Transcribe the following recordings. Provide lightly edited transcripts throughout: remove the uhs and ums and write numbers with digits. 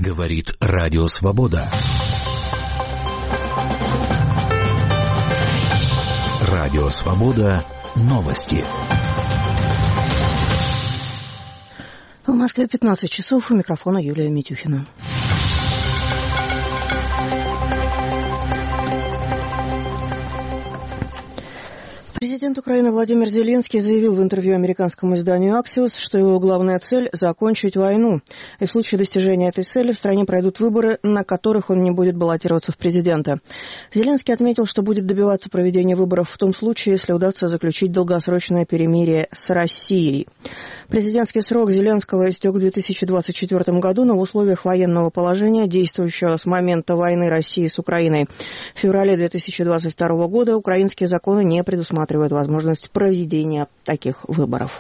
Говорит Радио Свобода. Радио Свобода. Новости. В Москве 15 часов. У микрофона Юлия Митюхина. Президент Украины Владимир Зеленский заявил в интервью американскому изданию «Аксиос», что его главная цель – закончить войну. И в случае достижения этой цели в стране пройдут выборы, на которых он не будет баллотироваться в президенты. Зеленский отметил, что будет добиваться проведения выборов в том случае, если удастся заключить долгосрочное перемирие с Россией. Президентский срок Зеленского истек в 2024 году, но в условиях военного положения, действующего с момента войны России с Украиной в феврале 2022 года, украинские законы не предусматривают возможность проведения таких выборов.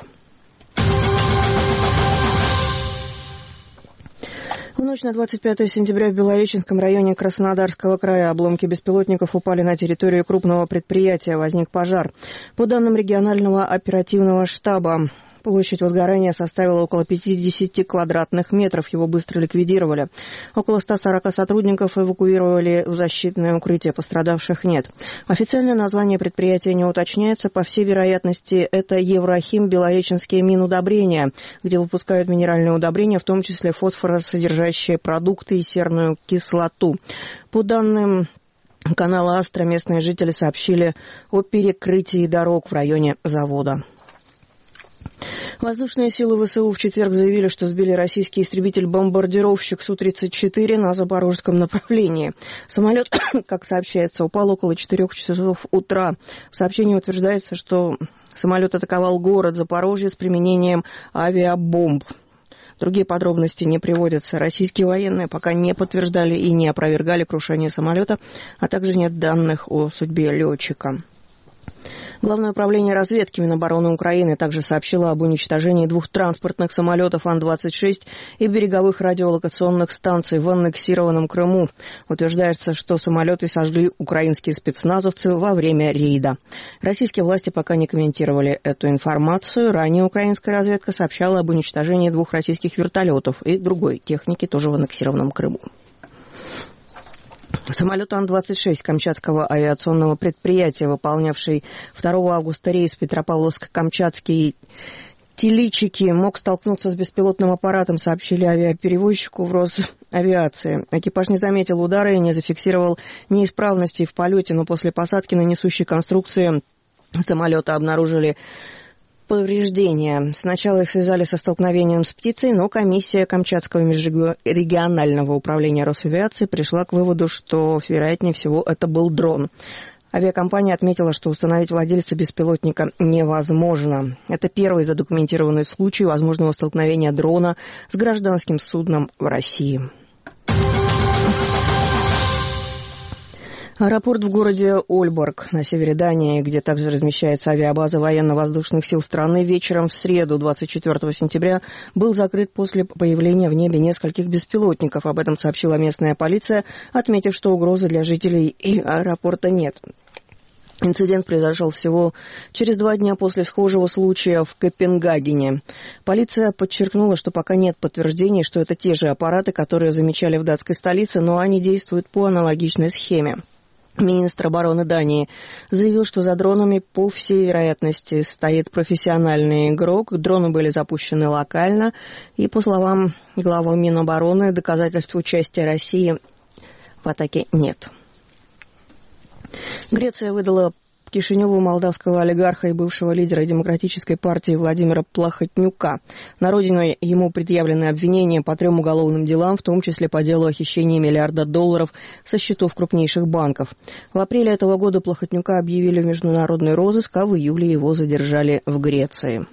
В ночь на 25 сентября в Белореченском районе Краснодарского края обломки беспилотников упали на территорию крупного предприятия. Возник пожар. По данным регионального оперативного штаба, площадь возгорания составила около 50 квадратных метров. Его быстро ликвидировали. Около 140 сотрудников эвакуировали в защитное укрытие. Пострадавших нет. Официальное название предприятия не уточняется. По всей вероятности, это Еврохим Белореченские Минудобрения, где выпускают минеральные удобрения, в том числе фосфоросодержащие продукты и серную кислоту. По данным канала «Астра», местные жители сообщили о перекрытии дорог в районе завода. Воздушные силы ВСУ в четверг заявили, что сбили российский истребитель-бомбардировщик Су-34 на запорожском направлении. Самолет, как сообщается, упал около 4 часов утра. В сообщении утверждается, что самолет атаковал город Запорожье с применением авиабомб. Другие подробности не приводятся. Российские военные пока не подтверждали и не опровергали крушение самолета, а также нет данных о судьбе летчика. Главное управление разведки Минобороны Украины также сообщило об уничтожении 2 транспортных самолетов Ан-26 и береговых радиолокационных станций в аннексированном Крыму. Утверждается, что самолеты сожгли украинские спецназовцы во время рейда. Российские власти пока не комментировали эту информацию. Ранее украинская разведка сообщала об уничтожении 2 российских вертолетов и другой техники тоже в аннексированном Крыму. Самолет Ан-26 Камчатского авиационного предприятия, выполнявший 2 августа рейс Петропавловск-Камчатский Теличики, мог столкнуться с беспилотным аппаратом, сообщили авиаперевозчику в Росавиации. Экипаж не заметил удара и не зафиксировал неисправностей в полете, но после посадки на несущей конструкции самолета обнаружили повреждения. Сначала их связали со столкновением с птицей, но комиссия Камчатского межрегионального управления Росавиации пришла к выводу, что, вероятнее всего, это был дрон. Авиакомпания отметила, что установить владельца беспилотника невозможно. Это первый задокументированный случай возможного столкновения дрона с гражданским судном в России. Аэропорт в городе Ольборг на севере Дании, где также размещается авиабаза военно-воздушных сил страны, вечером в среду, 24 сентября, был закрыт после появления в небе нескольких беспилотников. Об этом сообщила местная полиция, отметив, что угрозы для жителей и аэропорта нет. Инцидент произошел всего через 2 дня после схожего случая в Копенгагене. Полиция подчеркнула, что пока нет подтверждений, что это те же аппараты, которые замечали в датской столице, но они действуют по аналогичной схеме. Министр обороны Дании заявил, что за дронами, по всей вероятности, стоит профессиональный игрок. Дроны были запущены локально, и, по словам главы Минобороны, доказательств участия России в атаке нет. Греция выдала Кишиневу молдавского олигарха и бывшего лидера Демократической партии Владимира Плахотнюка. На родину ему предъявлены обвинения по 3 уголовным делам, в том числе по делу о хищении $1 миллиарда со счетов крупнейших банков. В апреле этого года Плахотнюка объявили в международный розыск, а в июле его задержали в Греции.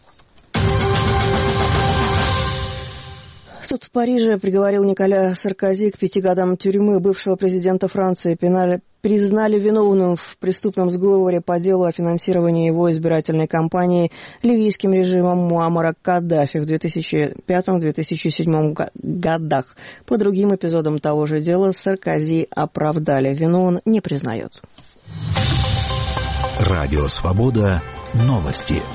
Суд в Париже приговорил Николя Саркози к 5 годам тюрьмы. Бывшего президента Франции признали виновным в преступном сговоре по делу о финансировании его избирательной кампании ливийским режимом Муаммара Каддафи в 2005-2007 годах. По другим эпизодам того же дела Саркози оправдали. Вину он не признает. Радио Свобода. Новости.